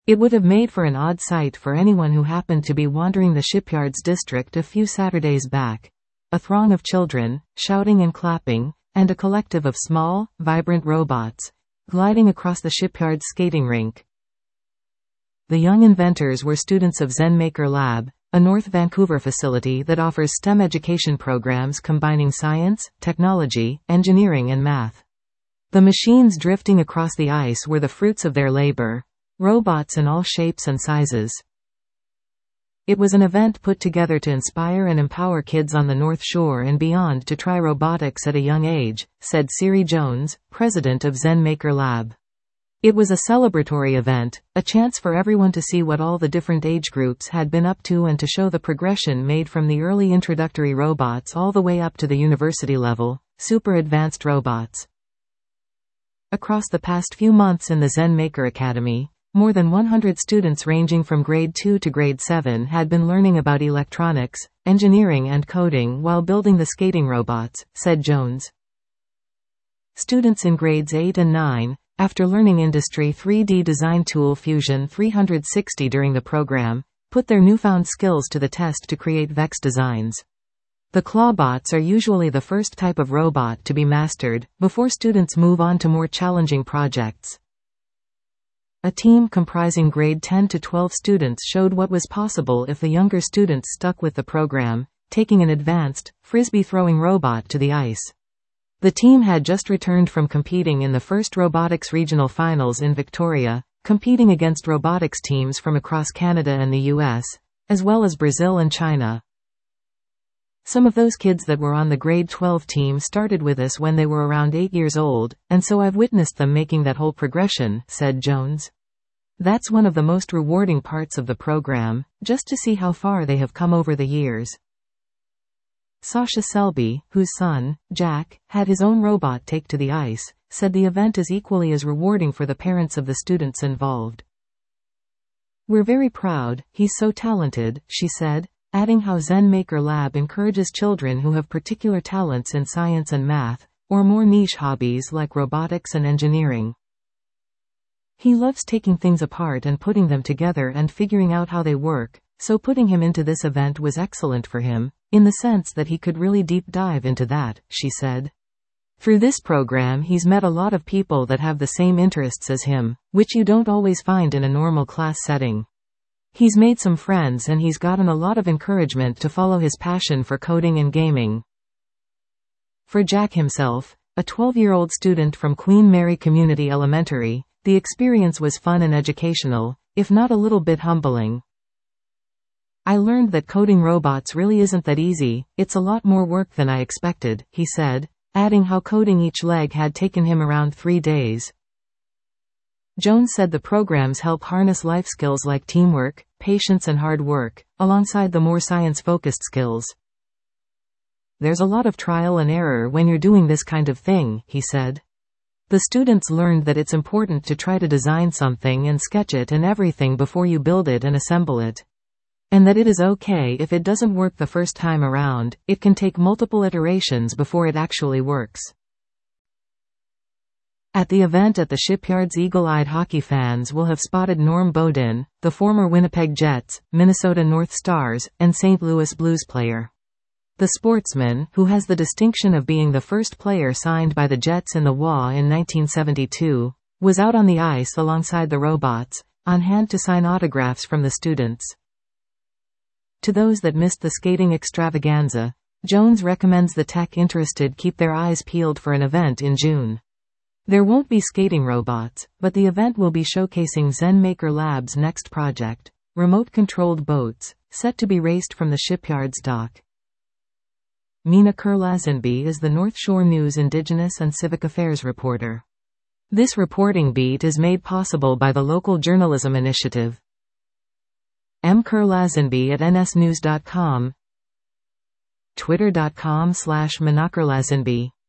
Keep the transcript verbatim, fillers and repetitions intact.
It would have made for an odd sight for anyone who happened to be wandering the shipyards district a few Saturdays back. A throng of children, shouting and clapping, and a collective of small, vibrant robots, gliding across the shipyard's skating rink. The young inventors were students of ZenMaker Lab, a North Vancouver facility that offers STEM education programs combining science, technology, engineering and math. The machines drifting across the ice were the fruits of their labor, robots in all shapes and sizes. It was an event put together to inspire and empower kids on the North Shore and beyond to try robotics at a young age, said Siri Jones, president of ZenMaker Lab. It was a celebratory event, a chance for everyone to see what all the different age groups had been up to and to show the progression made from the early introductory robots all the way up to the university level, super advanced robots. Across the past few months in the ZenMaker Academy, more than one hundred students ranging from grade two to grade seven had been learning about electronics, engineering and coding while building the skating robots, said Jones. Students in grades eight and nine, after learning industry three D design tool Fusion three sixty during the program, put their newfound skills to the test to create Vex designs. The Clawbots are usually the first type of robot to be mastered, before students move on to more challenging projects. A team comprising grade ten to twelve students showed what was possible if the younger students stuck with the program, taking an advanced, frisbee-throwing robot to the ice. The team had just returned from competing in the first robotics regional finals in Victoria, competing against robotics teams from across Canada and the U S, as well as Brazil and China. Some of those kids that were on the grade twelve team started with us when they were around eight years old, and so I've witnessed them making that whole progression, said Jones. That's one of the most rewarding parts of the program, just to see how far they have come over the years. Sasha Selby, whose son, Jack, had his own robot take to the ice, said the event is equally as rewarding for the parents of the students involved. We're very proud, he's so talented, she said, adding how ZenMaker Lab encourages children who have particular talents in science and math, or more niche hobbies like robotics and engineering. He loves taking things apart and putting them together and figuring out how they work, so putting him into this event was excellent for him, in the sense that he could really deep dive into that, she said. Through this program he's met a lot of people that have the same interests as him, which you don't always find in a normal class setting. He's made some friends and he's gotten a lot of encouragement to follow his passion for coding and gaming. For Jack himself, a twelve-year-old student from Queen Mary Community Elementary, the experience was fun and educational, if not a little bit humbling. I learned that coding robots really isn't that easy, it's a lot more work than I expected, he said, adding how coding each leg had taken him around three days. Jones said the programs help harness life skills like teamwork, patience and hard work, alongside the more science-focused skills. There's a lot of trial and error when you're doing this kind of thing, he said. The students learned that it's important to try to design something and sketch it and everything before you build it and assemble it. And that it is okay if it doesn't work the first time around, it can take multiple iterations before it actually works. At the event at the shipyards, eagle-eyed hockey fans will have spotted Norm Beaudin, the former Winnipeg Jets, Minnesota North Stars, and Saint Louis Blues player. The sportsman, who has the distinction of being the first player signed by the Jets in the W A in nineteen seventy-two, was out on the ice alongside the robots, on hand to sign autographs from the students. To those that missed the skating extravaganza, Jones recommends the tech-interested keep their eyes peeled for an event in June. There won't be skating robots, but the event will be showcasing ZenMaker Lab's next project, remote-controlled boats, set to be raced from the shipyard's dock. Mina Kerr-Lazenby is the North Shore News Indigenous and Civic Affairs reporter. This reporting beat is made possible by the local journalism initiative. M. Kerr-Lazenby at N S news dot com, twitter dot com slash Mina Kerr-Lazenby.